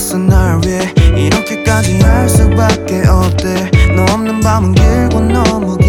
있어 날 위해 이렇게까지 할 수밖에 없대. 너 없는 밤은 길고 너무